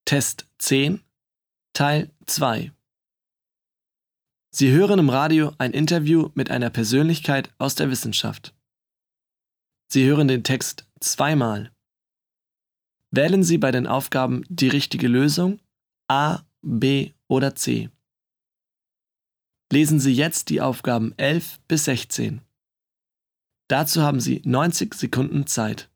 Test 10, Teil 2. Sie hören im Radio ein Interview mit einer Persönlichkeit aus der Wissenschaft. Sie hören den Text zweimal. Wählen Sie bei den Aufgaben die richtige Lösung, A, B oder C. Lesen Sie jetzt die Aufgaben 11 bis 16. Dazu haben Sie 90 Sekunden Zeit.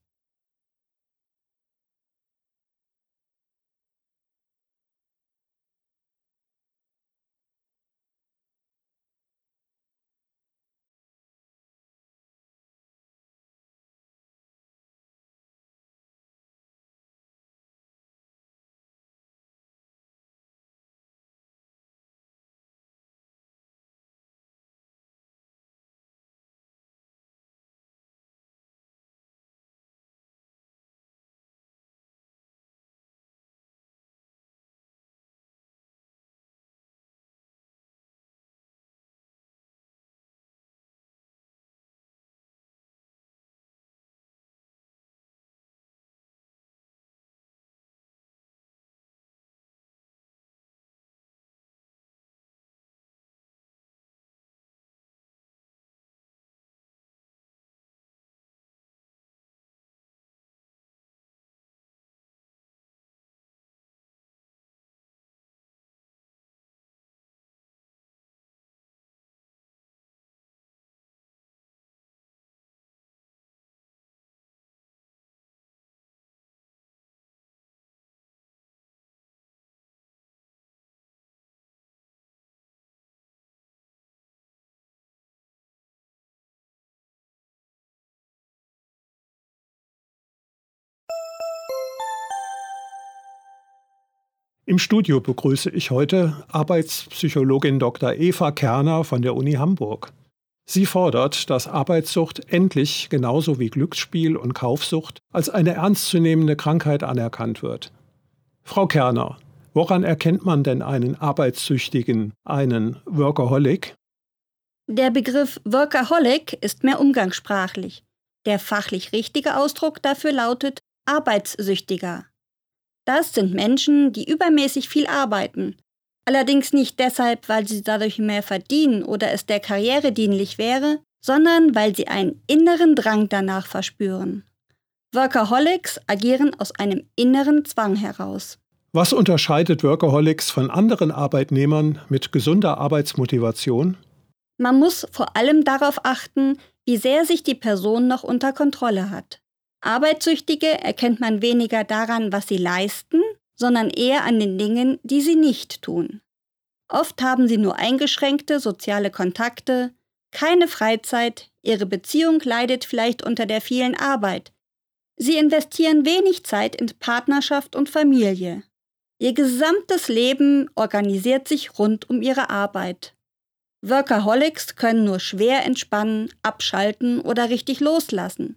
Im Studio begrüße ich heute Arbeitspsychologin Dr. Eva Kerner von der Uni Hamburg. Sie fordert, dass Arbeitssucht endlich genauso wie Glücksspiel und Kaufsucht als eine ernstzunehmende Krankheit anerkannt wird. Frau Kerner, woran erkennt man denn einen Arbeitssüchtigen, einen Workaholic? Der Begriff Workaholic ist mehr umgangssprachlich. Der fachlich richtige Ausdruck dafür lautet Arbeitssüchtiger. Das sind Menschen, die übermäßig viel arbeiten. Allerdings nicht deshalb, weil sie dadurch mehr verdienen oder es der Karriere dienlich wäre, sondern weil sie einen inneren Drang danach verspüren. Workaholics agieren aus einem inneren Zwang heraus. Was unterscheidet Workaholics von anderen Arbeitnehmern mit gesunder Arbeitsmotivation? Man muss vor allem darauf achten, wie sehr sich die Person noch unter Kontrolle hat. Arbeitssüchtige erkennt man weniger daran, was sie leisten, sondern eher an den Dingen, die sie nicht tun. Oft haben sie nur eingeschränkte soziale Kontakte, keine Freizeit, ihre Beziehung leidet vielleicht unter der vielen Arbeit. Sie investieren wenig Zeit in Partnerschaft und Familie. Ihr gesamtes Leben organisiert sich rund um ihre Arbeit. Workaholics können nur schwer entspannen, abschalten oder richtig loslassen.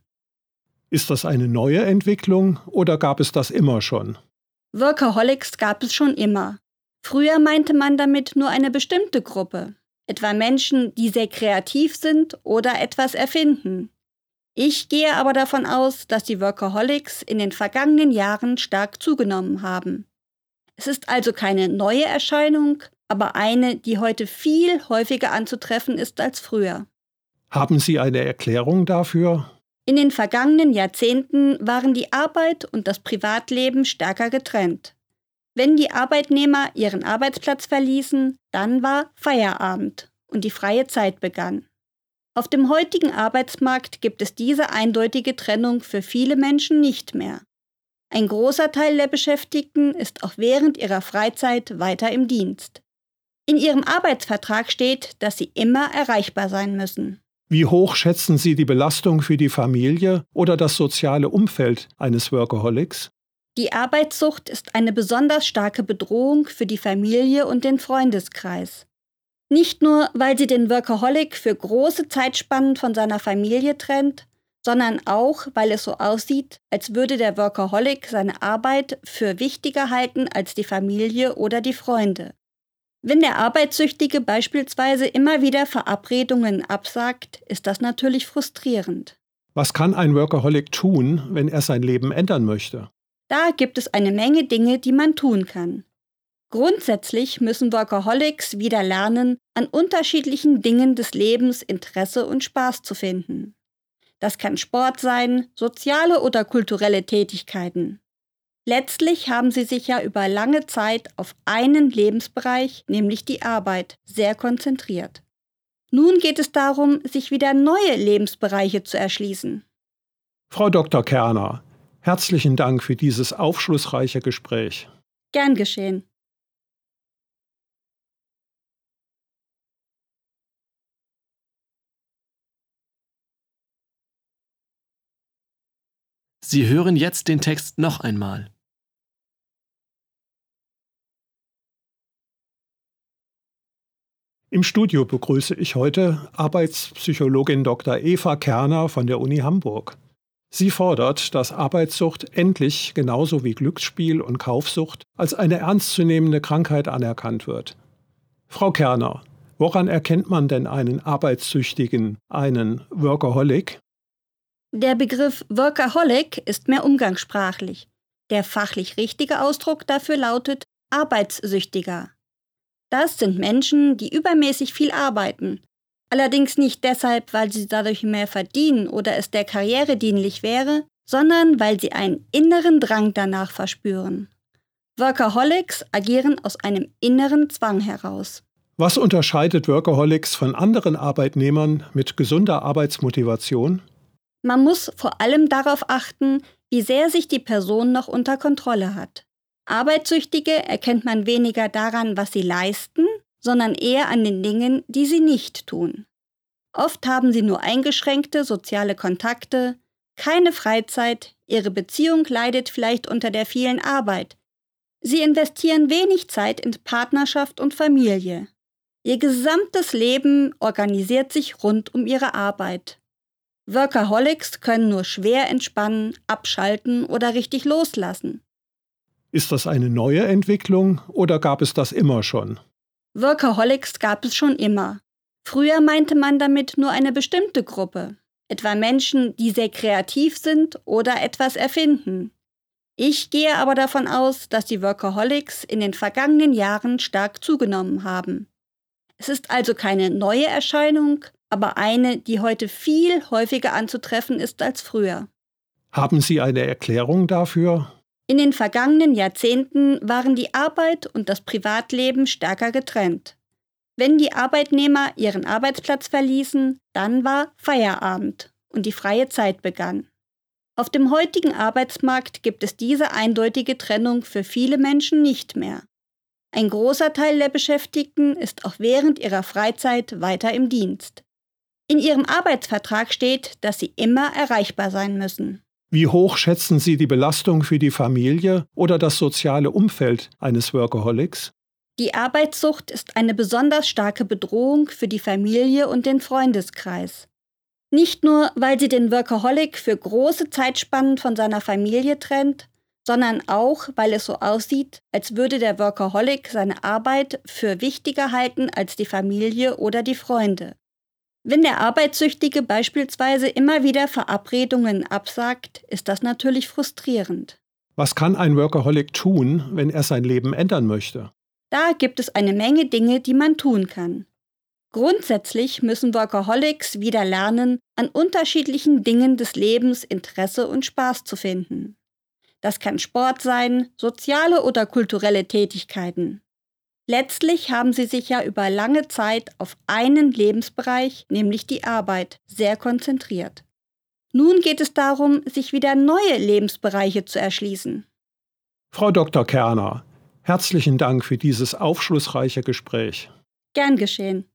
Ist das eine neue Entwicklung oder gab es das immer schon? Workaholics gab es schon immer. Früher meinte man damit nur eine bestimmte Gruppe, etwa Menschen, die sehr kreativ sind oder etwas erfinden. Ich gehe aber davon aus, dass die Workaholics in den vergangenen Jahren stark zugenommen haben. Es ist also keine neue Erscheinung, aber eine, die heute viel häufiger anzutreffen ist als früher. Haben Sie eine Erklärung dafür? In den vergangenen Jahrzehnten waren die Arbeit und das Privatleben stärker getrennt. Wenn die Arbeitnehmer ihren Arbeitsplatz verließen, dann war Feierabend und die freie Zeit begann. Auf dem heutigen Arbeitsmarkt gibt es diese eindeutige Trennung für viele Menschen nicht mehr. Ein großer Teil der Beschäftigten ist auch während ihrer Freizeit weiter im Dienst. In ihrem Arbeitsvertrag steht, dass sie immer erreichbar sein müssen. Wie hoch schätzen Sie die Belastung für die Familie oder das soziale Umfeld eines Workaholics? Die Arbeitssucht ist eine besonders starke Bedrohung für die Familie und den Freundeskreis. Nicht nur, weil sie den Workaholic für große Zeitspannen von seiner Familie trennt, sondern auch, weil es so aussieht, als würde der Workaholic seine Arbeit für wichtiger halten als die Familie oder die Freunde. Wenn der Arbeitssüchtige beispielsweise immer wieder Verabredungen absagt, ist das natürlich frustrierend. Was kann ein Workaholic tun, wenn er sein Leben ändern möchte? Da gibt es eine Menge Dinge, die man tun kann. Grundsätzlich müssen Workaholics wieder lernen, an unterschiedlichen Dingen des Lebens Interesse und Spaß zu finden. Das kann Sport sein, soziale oder kulturelle Tätigkeiten. Letztlich haben sie sich ja über lange Zeit auf einen Lebensbereich, nämlich die Arbeit, sehr konzentriert. Nun geht es darum, sich wieder neue Lebensbereiche zu erschließen. Frau Dr. Kerner, herzlichen Dank für dieses aufschlussreiche Gespräch. Gern geschehen. Sie hören jetzt den Text noch einmal. Im Studio begrüße ich heute Arbeitspsychologin Dr. Eva Kerner von der Uni Hamburg. Sie fordert, dass Arbeitssucht endlich genauso wie Glücksspiel und Kaufsucht als eine ernstzunehmende Krankheit anerkannt wird. Frau Kerner, woran erkennt man denn einen Arbeitssüchtigen, einen Workaholic? Der Begriff Workaholic ist mehr umgangssprachlich. Der fachlich richtige Ausdruck dafür lautet Arbeitssüchtiger. Das sind Menschen, die übermäßig viel arbeiten. Allerdings nicht deshalb, weil sie dadurch mehr verdienen oder es der Karriere dienlich wäre, sondern weil sie einen inneren Drang danach verspüren. Workaholics agieren aus einem inneren Zwang heraus. Was unterscheidet Workaholics von anderen Arbeitnehmern mit gesunder Arbeitsmotivation? Man muss vor allem darauf achten, wie sehr sich die Person noch unter Kontrolle hat. Arbeitssüchtige erkennt man weniger daran, was sie leisten, sondern eher an den Dingen, die sie nicht tun. Oft haben sie nur eingeschränkte soziale Kontakte, keine Freizeit, ihre Beziehung leidet vielleicht unter der vielen Arbeit. Sie investieren wenig Zeit in Partnerschaft und Familie. Ihr gesamtes Leben organisiert sich rund um ihre Arbeit. Workaholics können nur schwer entspannen, abschalten oder richtig loslassen. Ist das eine neue Entwicklung oder gab es das immer schon? Workaholics gab es schon immer. Früher meinte man damit nur eine bestimmte Gruppe, etwa Menschen, die sehr kreativ sind oder etwas erfinden. Ich gehe aber davon aus, dass die Workaholics in den vergangenen Jahren stark zugenommen haben. Es ist also keine neue Erscheinung, aber eine, die heute viel häufiger anzutreffen ist als früher. Haben Sie eine Erklärung dafür? In den vergangenen Jahrzehnten waren die Arbeit und das Privatleben stärker getrennt. Wenn die Arbeitnehmer ihren Arbeitsplatz verließen, dann war Feierabend und die freie Zeit begann. Auf dem heutigen Arbeitsmarkt gibt es diese eindeutige Trennung für viele Menschen nicht mehr. Ein großer Teil der Beschäftigten ist auch während ihrer Freizeit weiter im Dienst. In ihrem Arbeitsvertrag steht, dass sie immer erreichbar sein müssen. Wie hoch schätzen Sie die Belastung für die Familie oder das soziale Umfeld eines Workaholics? Die Arbeitssucht ist eine besonders starke Bedrohung für die Familie und den Freundeskreis. Nicht nur, weil sie den Workaholic für große Zeitspannen von seiner Familie trennt, sondern auch, weil es so aussieht, als würde der Workaholic seine Arbeit für wichtiger halten als die Familie oder die Freunde. Wenn der Arbeitssüchtige beispielsweise immer wieder Verabredungen absagt, ist das natürlich frustrierend. Was kann ein Workaholic tun, wenn er sein Leben ändern möchte? Da gibt es eine Menge Dinge, die man tun kann. Grundsätzlich müssen Workaholics wieder lernen, an unterschiedlichen Dingen des Lebens Interesse und Spaß zu finden. Das kann Sport sein, soziale oder kulturelle Tätigkeiten. Letztlich haben sie sich ja über lange Zeit auf einen Lebensbereich, nämlich die Arbeit, sehr konzentriert. Nun geht es darum, sich wieder neue Lebensbereiche zu erschließen. Frau Dr. Kerner, herzlichen Dank für dieses aufschlussreiche Gespräch. Gern geschehen.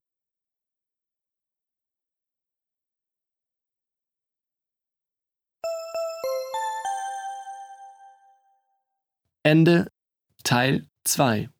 Ende Teil 2.